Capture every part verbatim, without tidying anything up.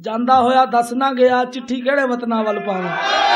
ਜਾਂਦਾ ਹੋਇਆ ਦੱਸ ਨਾ ਗਿਆ ਚਿੱਠੀ ਕਿਹੜੇ ਵਤਨਾਂ ਵੱਲ ਪਾਵਾਂ।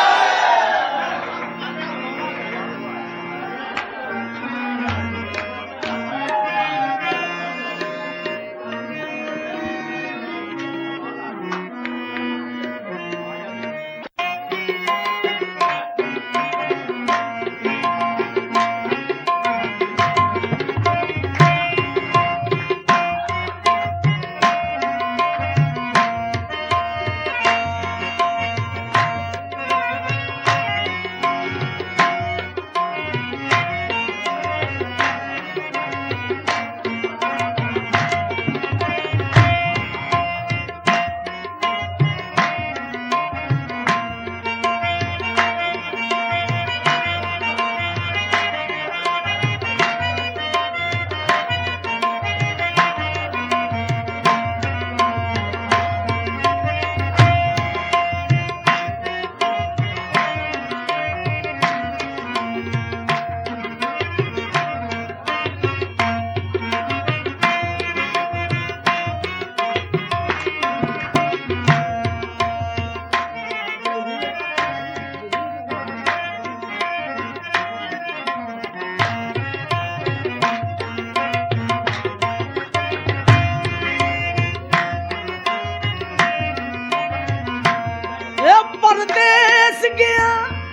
परदेस गया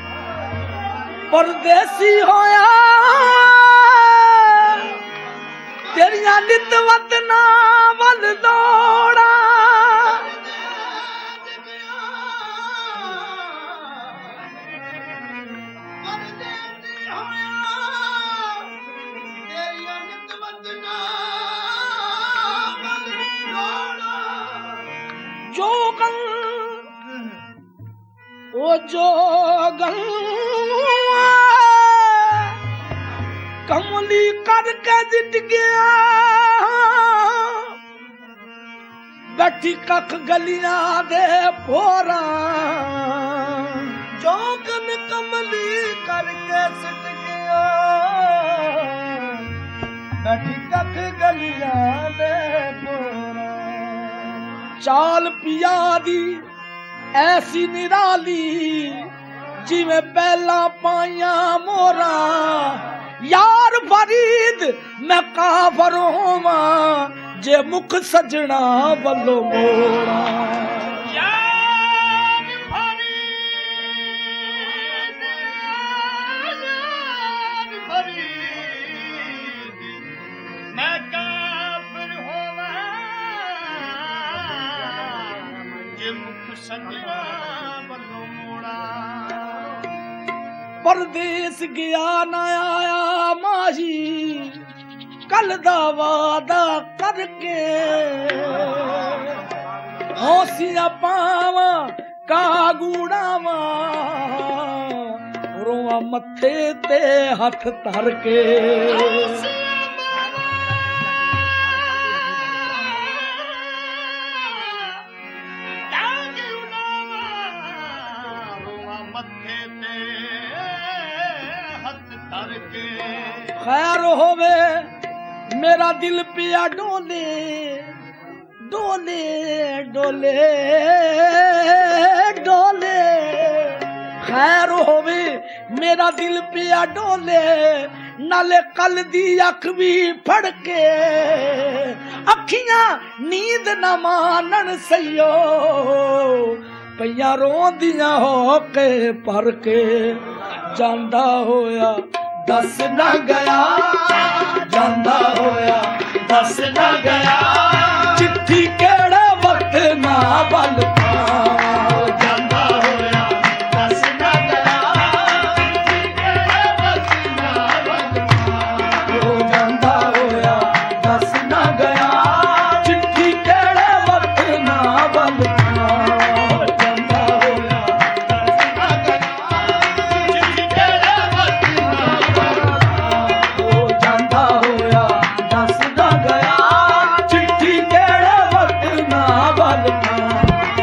परदेसी होया तेरिया नित वतना वल दौड़ा जो कल ओ जोगन कमली करके जिट गया बैठी कख गलियां दे पोरा जोगन कमली करके सिट गया बैठी कख गलियां दे पोरा चाल पिया दी ऐसी निराली जिवें पहला पाइया मोरा यार फरीद मैं काफर होवा जे मुख सजना वल्लो मोरा यार फरीद यार फरीद मैं काफर होवा जे मुख सजना वल्लो मोड़ा परदेस गया ना आया माही कल दा वादा करके हौसिया पावा कागूड़ावा रोआ मथे ते हथ धर के खैर होवे मेरा दिल पिया डोले डोले डोले डोले खैर होवे मेरा दिल पिया डोले नाले कल दी अख भी फड़ के अखियां नींद न मानन सैयो पईयां रोंदियां हो के पर के जांदा होया दस न गया जांदा होया दस न गया चिट्ठी केड़े वक्त ना बल जांदा होया दस न गया चिट्ठी केड़े वक्त ना बल जांदा होया दस न गया चिट्ठी केड़े वक्त ना बल जांदा होया दस न गया चिट्ठी केड़े वक्त जांदा होया दस न गया चिट्ठी केड़े वक्त ना बल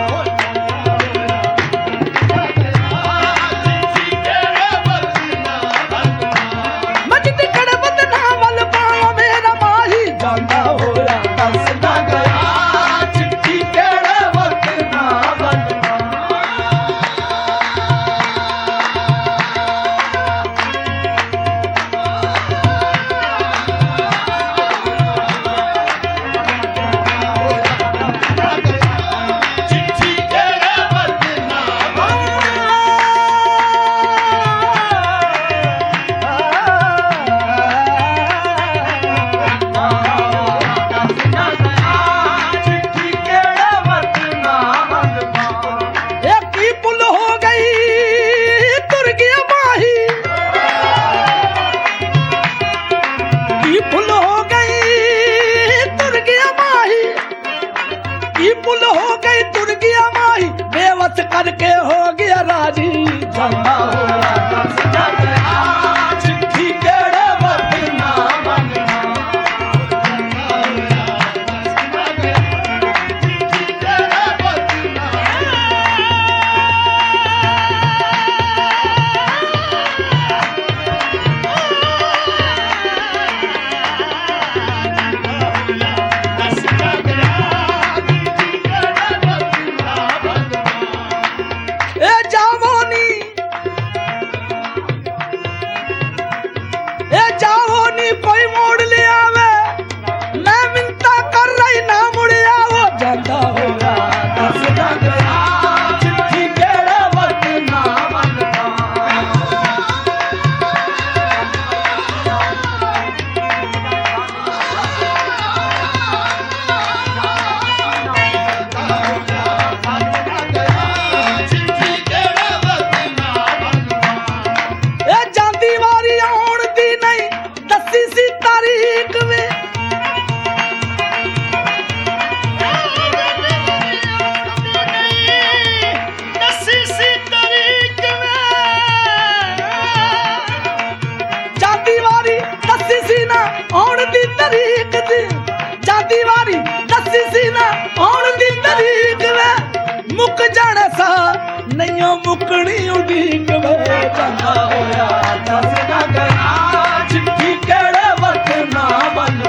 ਮੁਕਣੀ ਉਡੀਕ ਵੇ ਜਾਂਦਾ ਹੋਇਆ ਦੱਸ ਨਾ ਗਿਆ ਚਿੱਠੀ ਕਿਹੜੇ ਵਤਨਾ ਵੱਲ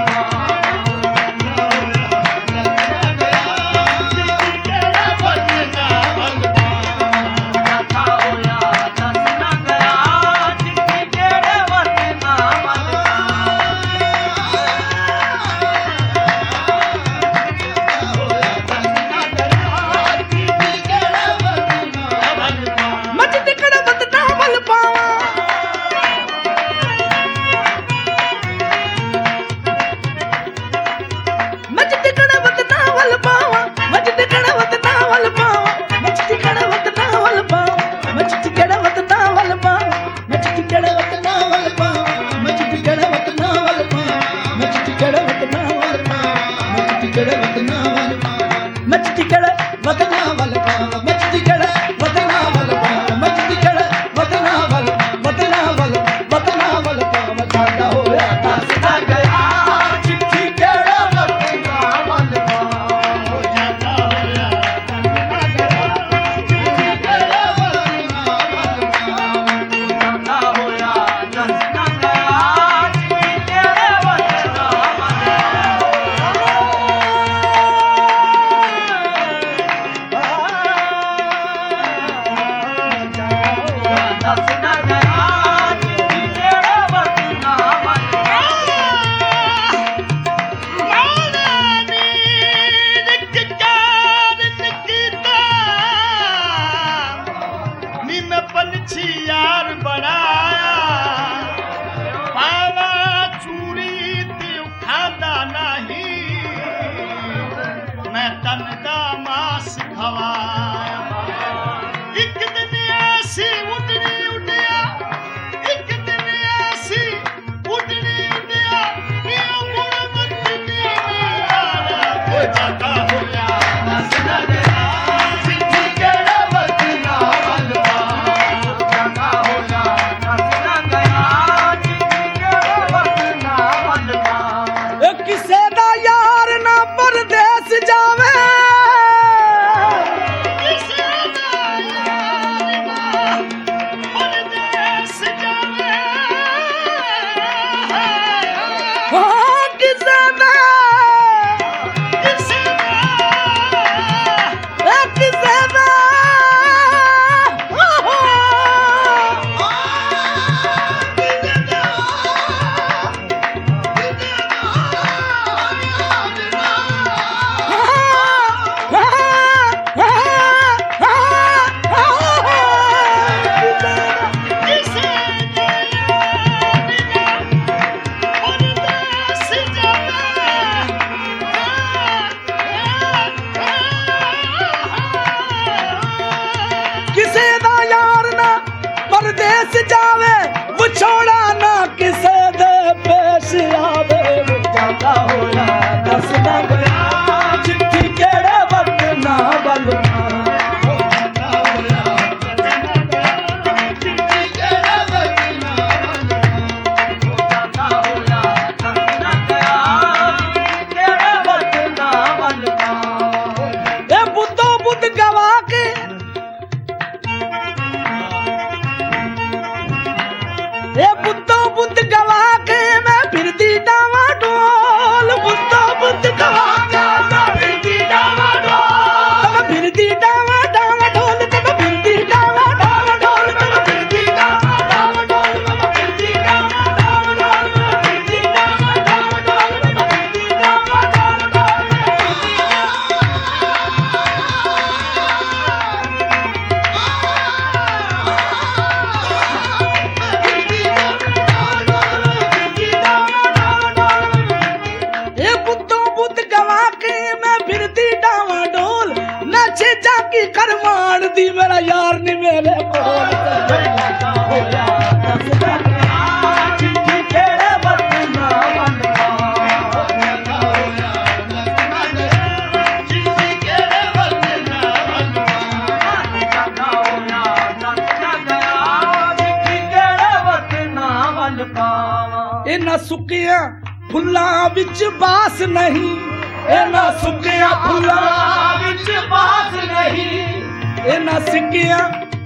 इन्हां सुक्कियां फुल्लां विच बास नहीं, इन्हां सुक्कियां फुल्लां विच बास नहीं, इन्हां सिक्कियां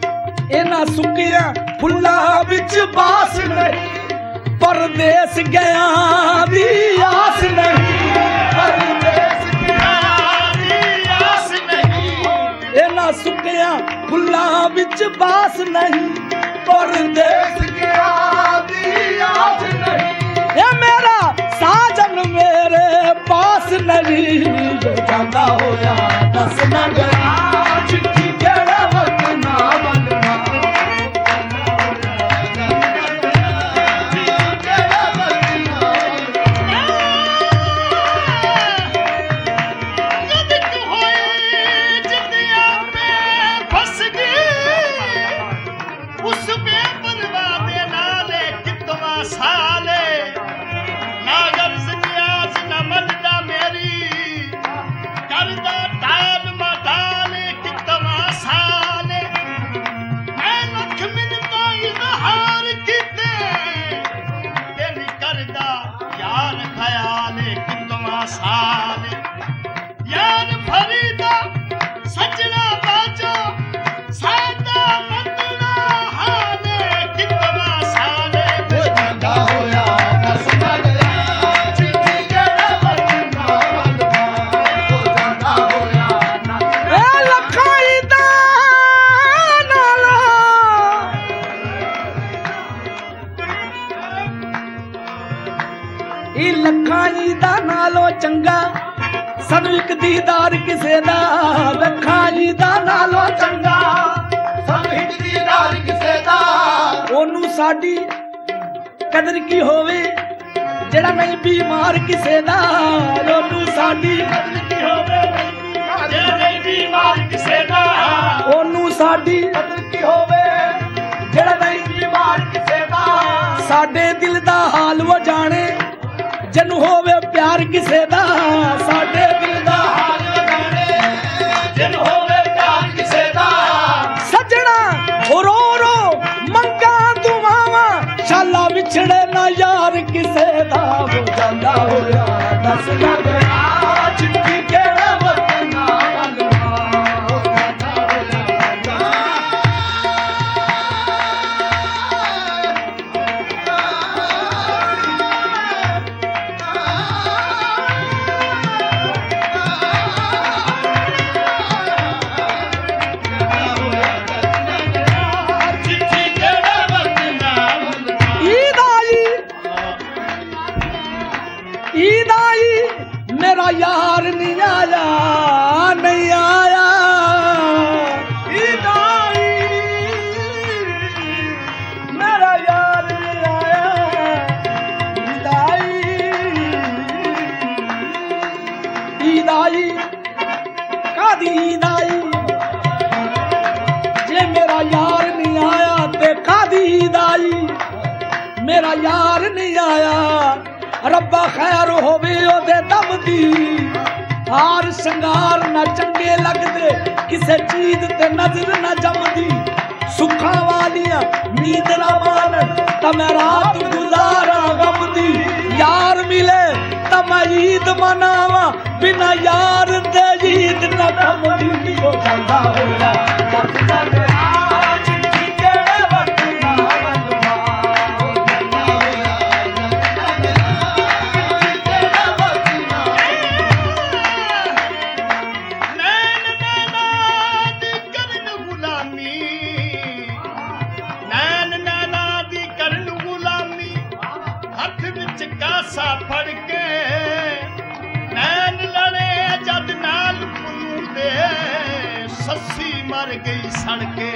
ਇਹਨਾਂ ਸੁੱਕਿਆਂ ਫੁੱਲਾਂ ਵਿੱਚ ਬਾਸ ਨਹੀਂ, ਪਰਦੇਸ ਗਿਆ ਦੀ ਆਸ ਨਹੀਂ, ਪਰਦੇਸ ਗਿਆ ਦੀ ਆਸ ਨਹੀਂ। ਇਹਨਾਂ ਸੁੱਕਿਆਂ ਫੁੱਲਾਂ ਵਿੱਚ ਬਾਸ ਨਹੀਂ, ਪਰਦੇਸ ਗਿਆ ਦੀ ਆਸ ਨਹੀਂ। ਇਹ ਮੇਰਾ ਸਾਜਨ ਮੇਰੇ ਪਾਸ ਨਹੀਂ, ਜੋ ਜਾਂਦਾ ਹੋਇਆ ਦੱਸ ਨਾ ਗਿਆ, ਚਿੱਠੀ ਕਿਹੜਾ ਵਕਤ ਨਾ ਮੰਗਣਾ। ਇਹ ਲੱਖਾਂ ਜੀ ਦਾ ਨਾਲੋਂ ਚੰਗਾ ਸਾਨੂੰ ਇੱਕ ਦੀਦਾਰ ਕਿਸੇ ਦਾ, ਲੱਖਾਂ ਜੀ ਦਾ ਨਾਲੋਂ ਚੰਗਾ ਸਾਨੂੰ ਇੱਕ ਦੀਦਾਰ ਕਿਸੇ ਦਾ। ਉਹਨੂੰ ਸਾਡੀ ਕਦਰ ਕੀ ਹੋਵੇ ਜਿਹੜਾ ਨਹੀਂ ਬਿਮਾਰ ਕਿਸੇ ਦਾ, ਉਹਨੂੰ ਸਾਡੀ ਕਦਰ ਕੀ ਹੋਵੇ ਜਿਹੜਾ ਨਹੀਂ ਬਿਮਾਰ ਕਿਸੇ ਦਾ, ਉਹਨੂੰ ਸਾਡੀ ਕਦਰ ਕੀ ਹੋਵੇ ਜਿਹੜਾ ਨਹੀਂ ਬਿਮਾਰ ਕਿਸੇ ਦਾ। ਸਾਡੇ ਦਿਲ ਦਾ ਹਾਲ ਉਹ ਜਾਣੇ ਜਿਹਨੂੰ ਹੋਵੇ ਪਿਆਰ ਕਿਸੇ ਦਾ, ਸਾਡੇ ਦਿਲ ਦਾ ਹਾਲ ਜਾਣੇ ਜਿਹਨੂੰ ਹੋਵੇ ਪਿਆਰ ਕਿਸੇ ਦਾ। ਸੱਜਣਾ ਰੋ ਰੋ ਮੰਗਾਂ ਦੁਆਵਾਂ ਸ਼ਾਲਾ ਵਿਛੜੇ ਨਾ ਯਾਰ ਕਿਸੇ ਦਾ, ਹੋ ਜਾਂਦਾ ਹੋਇਆ ਦੱਸ ਨਾ ਗਿਆ, ਚਿੱਠੀ ਕਿਹੜਾ ਵਕਤ ਨਾ ਮੰਗਣਾ। ਹੋ ਜਾਂਦਾ ਹੋਇਆ मेरा यार नहीं आया, नहीं आया ईदाई, मेरा यार नहीं आया ईदाई, ईदाई कादी ईदाई, जे मेरा यार नहीं आया ते कादी ईदाई, मेरा यार नहीं आया रब्बा खैर होवे ओदे दम दी। हार शंगार ना चंगे लगदे किसे चीज ते नजर ना जमदी, सुखा वालियां नींद ना मान ता मैं रात गुजारा गम दी। यार मिले ता मैं ईद मनावा, बिना यार दे ईद ना थमदी। हो जांदा होया दस जागे चिट्ठी केड़े वक्त ना बनवा, फड़ के नैन लड़े जद नाल पुलू दे, सस्सी मर गई सड़के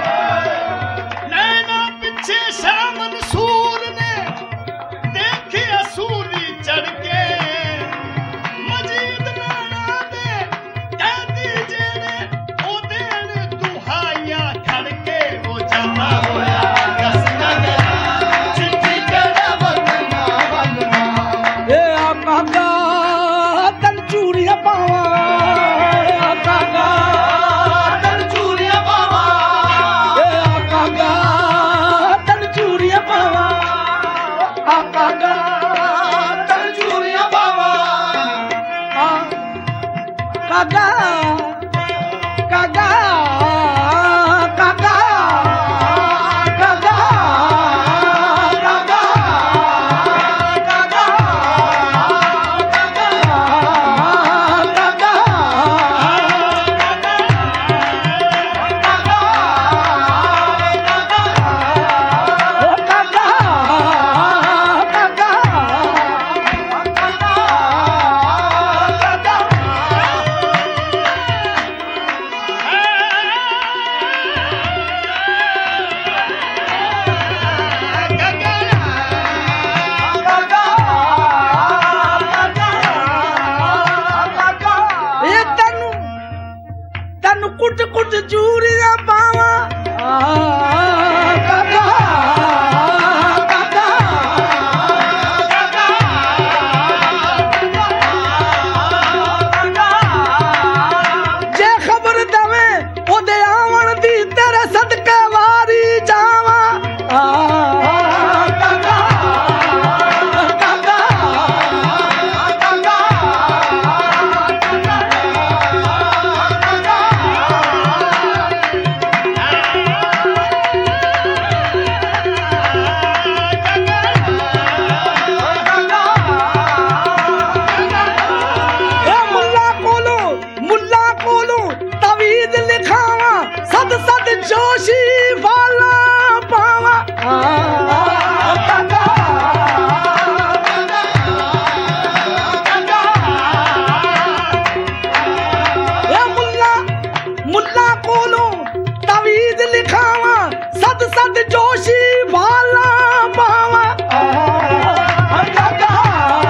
नैना पिछे शाह मंसूर ने देखी असूली चढ़ के, मजीद नाना दे कहती जेने ओ देन दुहाइयां खड़ के। वो जाता होया दस ना गया चिट्ठी केड़ा बनना बनना, काका तन चूड़िया पावा, काका तन चूड़िया पावा, चूड़ियां पावा काका काका जे खबर दवे ओदे आवन दी तेरे सदके वारी जावा काका काका सद सद जोशी वाला पावा काका ए मुल्ला मुल्ला कोलो तवीज लिखावा सद सद जोशी वाला पावा काका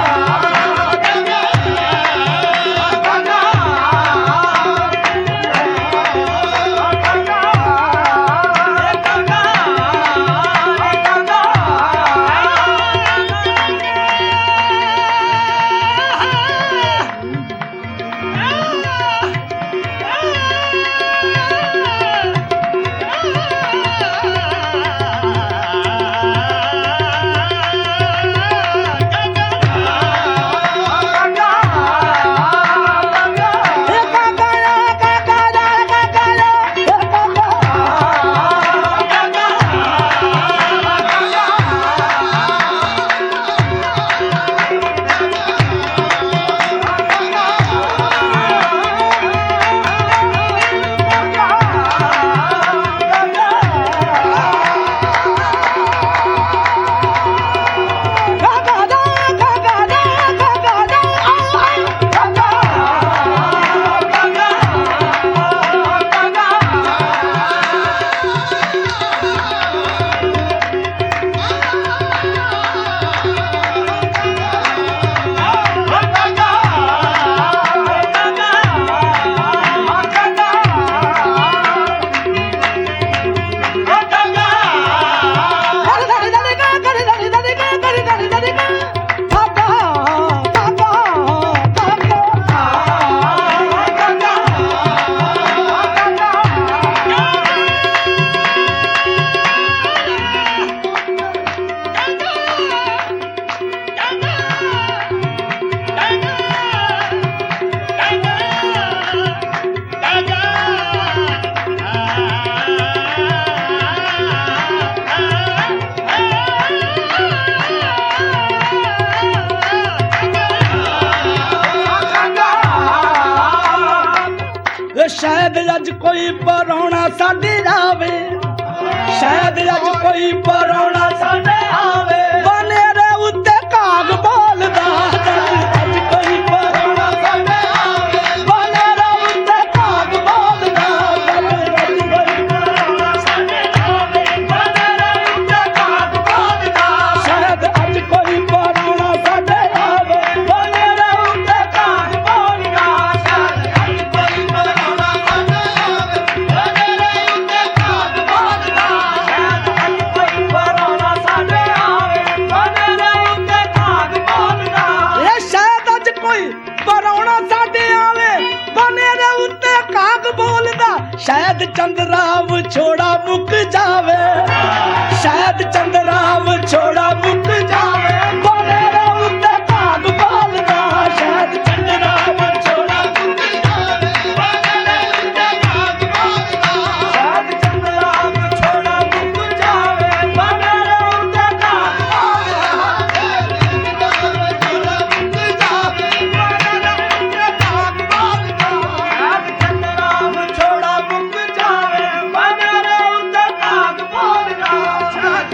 शायद अज कोई परौना साडे आवे शायद अज कोई परौना साडे आवे बनेरे उत्ते काग बोलदा अज कोई परौना साडे आवे बनेरे उत्ते काग बोलदा अज कोई परौना साडे आवे बनेरे उत्ते काग बोलदा शायद अज कोई परौना साडे आवे बनेरे उत्ते काग बोलदा शायद अज कोई परौना शायद चंद्राव छोड़ा मुक जावे शायद चंद्राव छोड़ा मुक जावे बनेरे उत्ते काग बोलदा शायद चंद्राव छोड़ा मुक जावे बनेरे उत्ते काग बोलदा शायद चंद्राव छोड़ा मुक जावे बनेरे उत्ते काग बोलदा छोड़ा मुक जावे बनेरे उत्ते काग बोलदा शायद चंद्राव छोड़ा मुक जावे बनेरे उत्ते काग बोलदा शायद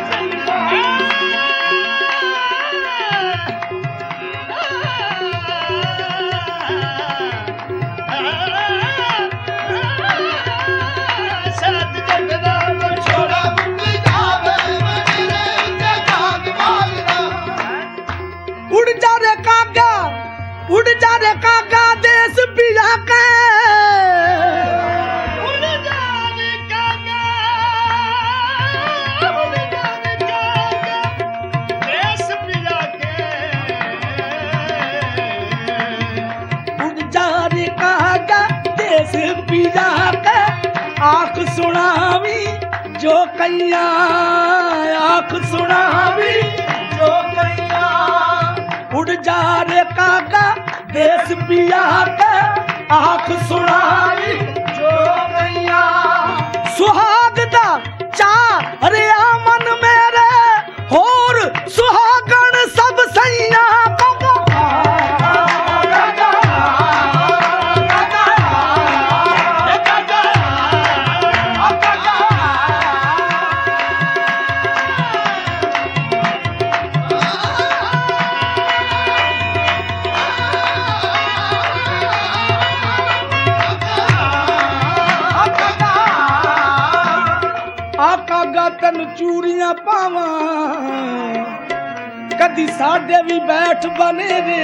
उड़ जा रे कागा उड़ जा रे कागा देश पिया के उड़ जा जो कैया आँख सुनावी जो कैया उड़ जा रे काका देश पिया के आँख सुनावी जो कैया सुहाग दा चा रे मन मेरे होर सुहागण सब सैया तन चूड़ियां पावा कदी साडे भी बैठ बने रे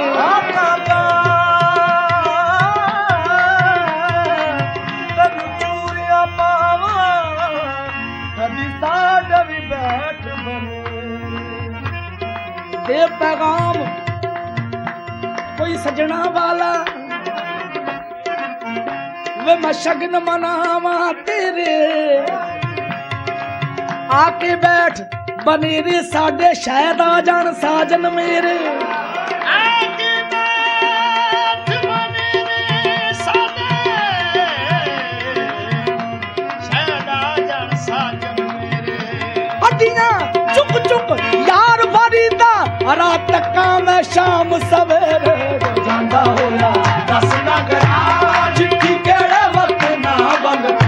तन चूड़ियां पावा कदी साडे भी बैठ बने दे पैगाम कोई सजना वाला वे मैं शगन मनावा तेरे आके बैठ बनेरे साडे शायद आ जान साजन मेरे आके बैठ बनेरे साडे शायद आ जान साजन मेरे अदियां चुक चुक यार फरीदा रात तक मैं शाम सवेरे जांदा होया दस ना करा चिट्ठी केड़े वक्त ना बंद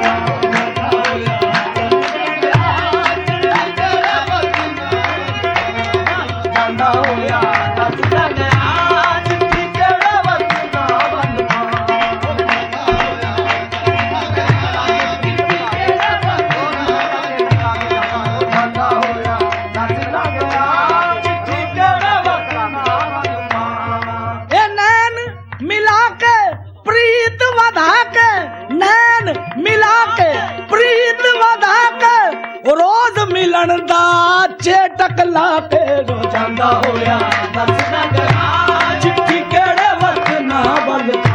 मिलन दा चेटक ला के रो जांदा होया दस ना करा चिट्ठी केड़े वक्त ना बंद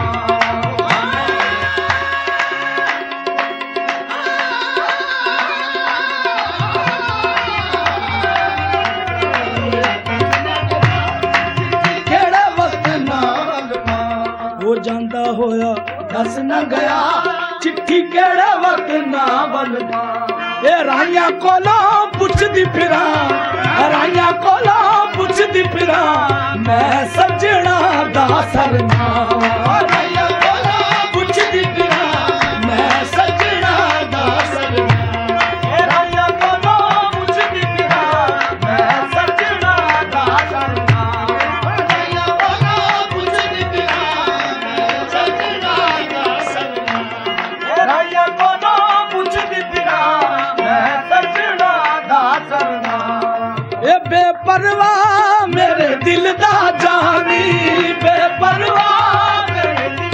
केड़े वक्त ना बंद हो जांदा होया दस ना गया चिट्ठी केड़े वक्त ना बंद ए राइया कोलो पुछदी फिरा राइया कोलो पुछदी फिरा मैं सजना दा सरना राइया कोलो पुछदी फिरा मैं सजना दा सरना ए राइया कोलो पुछदी फिरा मैं सजना दा सरना राइया कोलो पुछदी फिरा मैं सजना दा सरना ए राइया कोलो पुछदी फिरा बेपरवाह मेरे दिल दा जानी बेपरवाह मेरे दिल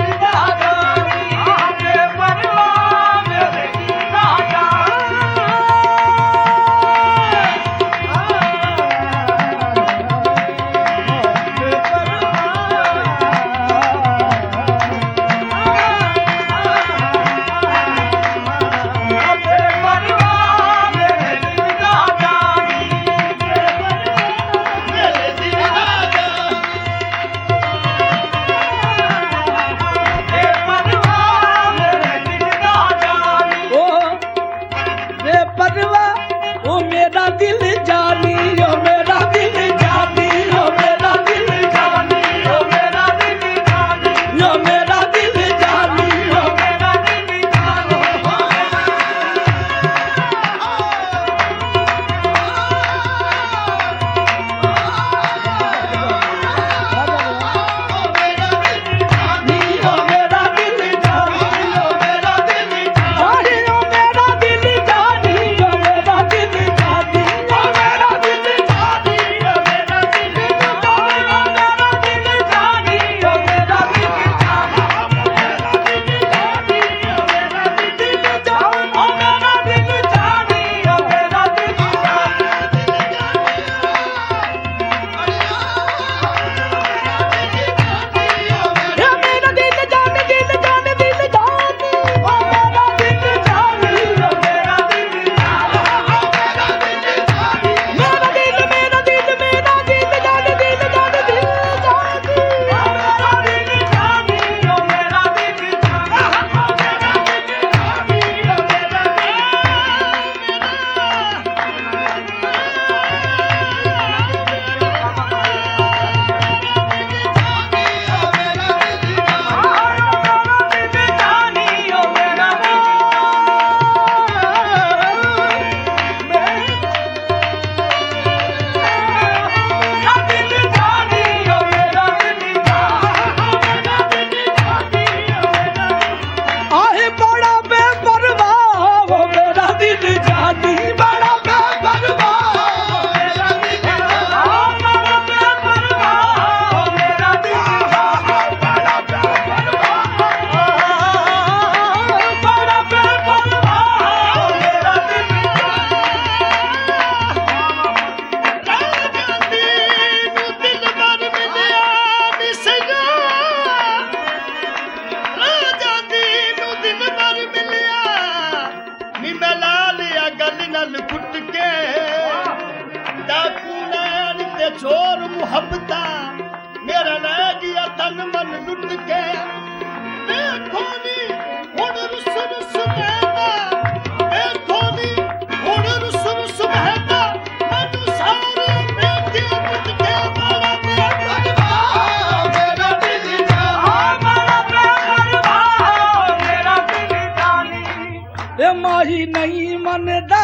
ਚੋਰ ਮੁਹੱਬਤਾਂ ਮੇਰਾ ਲੈ ਗਿਆ ਤਨ ਮਨ ਲੁੱਟ ਕੇ ਦੇਖੋ ਨੀ ਹੁਣ ਰੁੱਸ ਰੁੱਸ ਬਹਿਦਾ ਦੇਖੋ ਨੀ ਹੁਣ ਰੁੱਸ ਰੁੱਸ ਬਹਿਦਾ ਮੈਨੂੰ ਸਾਰੇ ਦੇਖੇ ਪੁੱਟ ਕੇ ਵਾਲਾ ਬੇਪਰਵਾਹ ਮੇਰਾ ਦਿਲ ਜਾਨੀ ਵਾਲਾ ਬੇਪਰਵਾਹ ਮੇਰਾ ਦਿਲ ਜਾਨੀ ਇਹ ਮਾਹੀ ਨਹੀਂ ਮੰਨਦਾ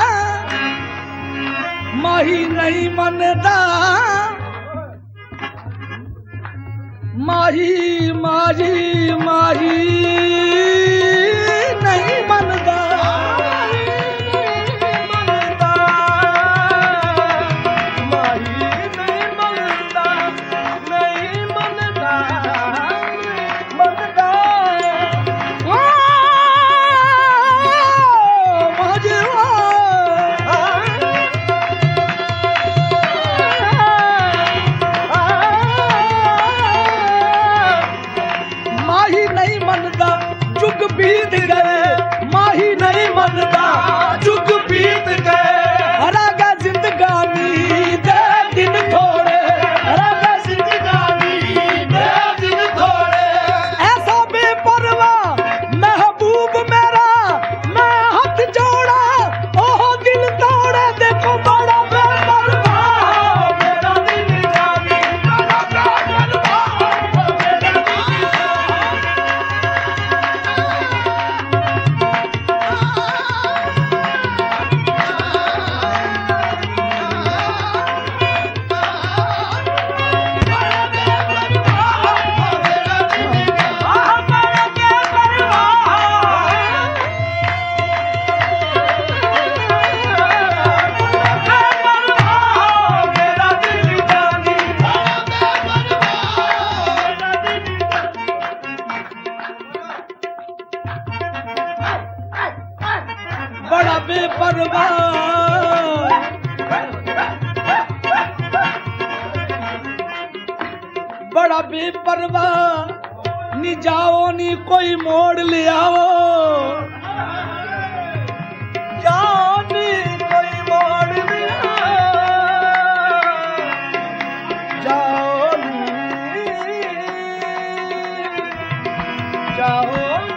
ਮਾਹੀ ਨਹੀਂ ਮੰਨਦਾ ਮਾਹੀ ਮਾਹੀ ਮਾਹੀ ਨਹੀਂ ਮੰਨਦਾ ਮੰਨਦਾ ਮਾਹੀ ਨਹੀਂ ਮੰਨਦਾ ਨਹੀਂ ਮੰਨਦਾ ਮੰਨਦਾ ਮਾਹੀ ਨਹੀਂ ਮੰਨਦਾ ਜੁਗ ਬੀਤ ਗਏ ਮਾਹੀ ਨਹੀਂ ਮੰਨਦਾ ਜੁਗ ਬੀਤ ਗਏ ਹਰਾਗਾ ਜ਼ਿੰਦਗਾਨੀ ਦੇ ਦਿਨ ਥੋੜੇ ਹਰਾਗਾ ਜ਼ਿੰਦਗਾਨੀ ਦੇ ਦਿਨ ਥੋੜੇ ਐਸਾ ਬੇਪਰਵਾਹ ਮਹਿਬੂਬ ਮੇਰਾ ਮੈਂ ਹੱਥ ਜੋੜਾ ਉਹ ਦਿਲ ਤੋੜੇ ਦੇਖੋ ਬੜਾ ਬੇਪਰਵਾਹ ਮੇਰਾ ਦਿਲ ਜਾਨੀ ਬੜਾ ਬੇਪਰਵਾਹ ਮੇਰਾ ਦਿਲ बड़ा बेपरवाह बड़ा बेपरवाह नी जाओ नी कोई मोड़ ले आओ जाओ नी कोई मोड़ ले आओ जाओ नी जाओ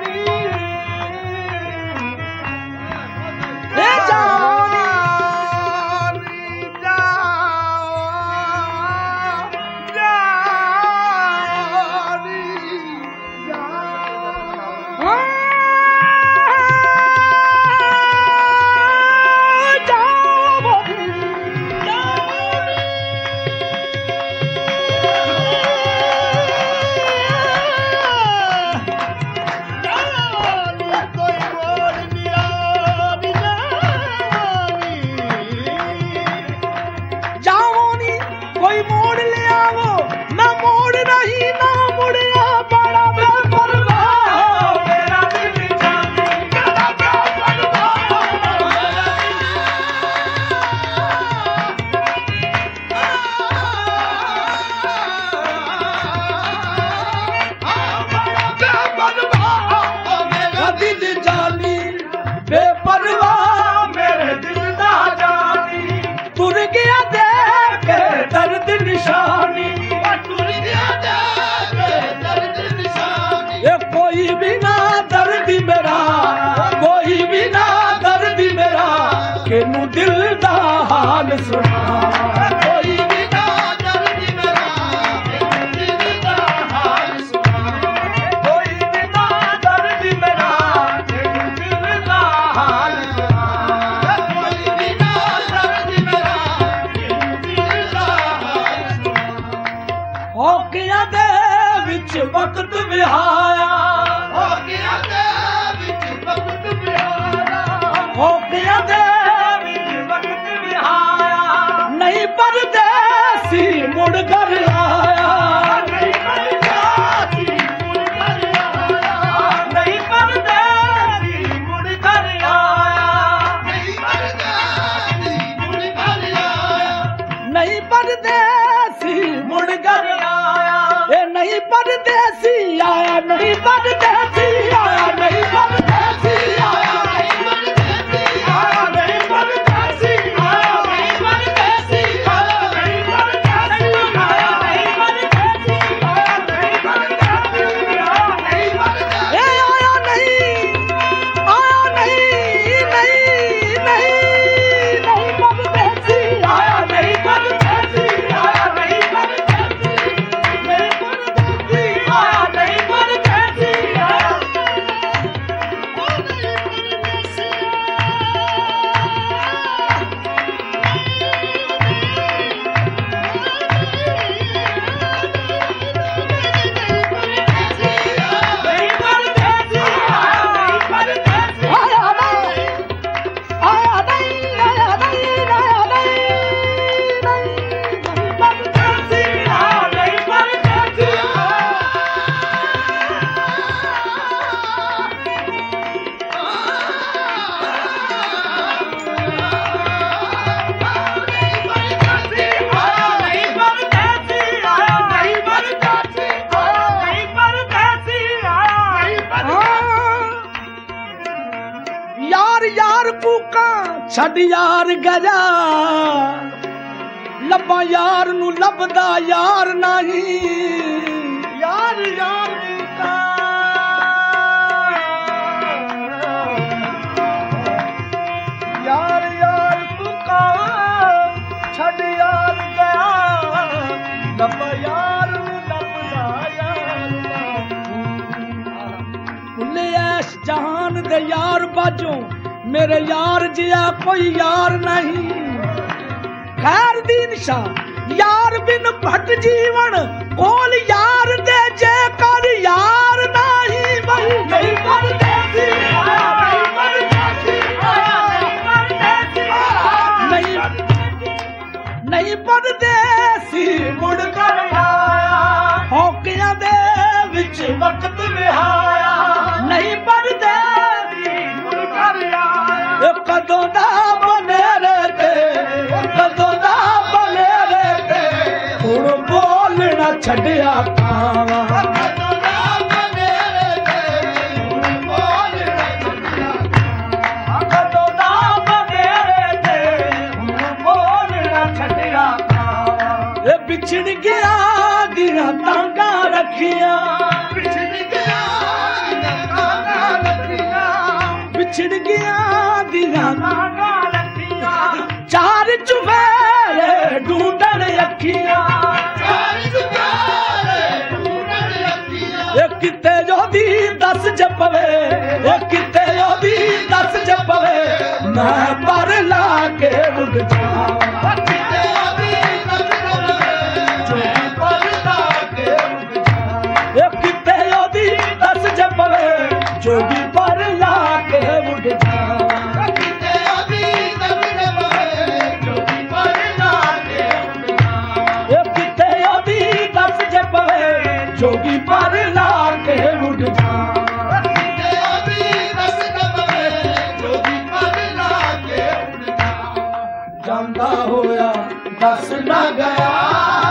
बेपरवाह मेरे दिल दा जानी तुर गया देख दर्द निशानी तुर गया देख दर्द निशानी ये कोई भी ना दर्द मेरा कोई भी ना दर्द मेरा केनू दिल दा हाल सुना कोई भी ना दर्द मेरा केनू दिल दा हाल सुना कोई भी ना दर्द मेरा केनू दिल दा हाल सुना कोई भी ना दर्द मेरा केनू दिल दा हाल सुना होकियां दे विच वक्त विहाया होकियां दे विच वक्त विहाया होकियां दे नहीं परदेसी मुड़ कर आया नहीं परदेसी मुड़ कर आया नहीं परदेसी मुड़ कर आया नहीं परदेसी मुड़ कर आया नहीं परदेसी मुड़ कर आया ये नहीं परदेसी आया नहीं ਯਾਰ ਯਾਰ ਕੂਕਾਂ ਛੱਡ ਯਾਰ ਗਿਆ ਲੱਭਾਂ ਯਾਰ ਨੂੰ ਲੱਭਦਾ ਯਾਰ ਨਹੀਂ ਯਾਰ ਯਾਰ ਕੂਕਾਂ ਯਾਰ ਯਾਰ ਕੂਕਾਂ ਛੱਡ ਯਾਰ ਗਿਆ ਲੱਭਾ ਯਾਰ ਨੂੰ ਲੱਭਦਾ ਯਾਰ ਭੁੱਲੇ ਐਸ਼ ਜਹਾਨ ਦੇ ਯਾਰ ਬਾਝੋਂ ਮੇਰੇ ਯਾਰ ਜਿਹਾ ਕੋਈ ਯਾਰ ਨਹੀਂ ਖੈਰ ਦੀ ਨਿਸ਼ਾ ਯਾਰ ਬਿਨ ਭਟ ਜੀਵਨ ਕੋਲ ਯਾਰ ਦੇ ਜੇ ਕਰ ਯਾਰ ਨਹੀਂ ਬਈ ਨਹੀਂ ਪਰਦੇਸੀ ਨਹੀਂ ਪਰਦੇਸੀ ਨਹੀਂ ਨਹੀਂ ਪਰਦੇਸੀ ਮੁੜ ਕਰ ਆਇਆ ਹੌਕਿਆਂ ਦੇ ਵਿੱਚ ਵਕਤ ਵਿਹਾਇਆ ਨਹੀਂ ਪਰਦੇਸੀ ਮੁੜ ਕਰ ਆਇਆ ਇਹ ਕਦੋਂ ਦਾ ਬਨੇਰੇ ਤੇ ਕਦੋਂ ਦਾ ਬਨੇਰੇ ਤੇ ਹੁਣ ਬੋਲਣਾ ਛੱਡਿਆ ਕਾਵਾ ਕਦੋਂ ਦਾ ਬਨੇਰੇ ਤੇ ਹੁਣ ਬੋਲਣਾ ਛੱਡਿਆ ਕਦੋਂ ਦਾ ਬਨੇਰੇ ਤੇ ਹੁਣ ਬੋਲਣਾ ਛੱਡਿਆ ਇਹ ਵਿਛੜ ਗਿਆ ਦੀਆਂ ਤਾਂਗਾਂ ਰੱਖੀਆਂ ਵਿਛੜ ਗਿਆ ਤਾਂਗਾਂ ਰੱਖੀਆਂ ਵਿਛੜ ਗਿਆ ਦੀਆਂ ਤਾਂਗਾਂ ਰੱਖੀਆਂ ਚਾਰ ਚੁਫੇਰੇ ਢੂੰਡਣ ਅੱਖੀਆਂ ਚਾਰ ਚੁਫੇਰੇ ਢੂੰਡਣ ਅੱਖੀਆਂ ਇਹ ਕਿਤੇ ਜੋਦੀ ਦੱਸ ਜਪਵੇ ਇਹ ਕਿਤੇ ਜੋਦੀ ਦੱਸ ਜਪਵੇ ਮੈਂ ਪਰ ਲਾ ਕੇ ਰੁਕ ਜਾਵਾਂ ਕਿਤੇ ਉਹਦੀ ਨਜ਼ਰ ਜੋ ਪਰ ਲਾ ਕੇ ਰੁਕ ਜਾ ਇਹ ਕਿਤੇ ਜੋਦੀ ਦੱਸ ਜਪਵੇ ਜੋਗੀ ਪਰ ਲਾ ਕੇ ਰੁਕ ਜਾਵਾਂ ਕਿਤੇ ਉਹਦੀ ਨਜ਼ਰ ਬਵੇ ਜੋ ਪਰ ਲਾ ਕੇ ਰੁਕ ਜਾ ਇਹ ਕਿਤੇ ਉਹਦੀ ਦੱਸ ਜਪਵੇ ਜੋਗੀ ਪਰ ਲਾ ਕੇ ਰੁਕ ਜਾਵਾਂ ਕਿਤੇ ਉਹਦੀ ਨਜ਼ਰ ਬਵੇ ਜੋ ਪਰ ਲਾ ਕੇ ਰੁਕ ਜਾ ਜਾਂਦਾ ਹੋਇਆ ਦੱਸ ਨਾ ਗਿਆ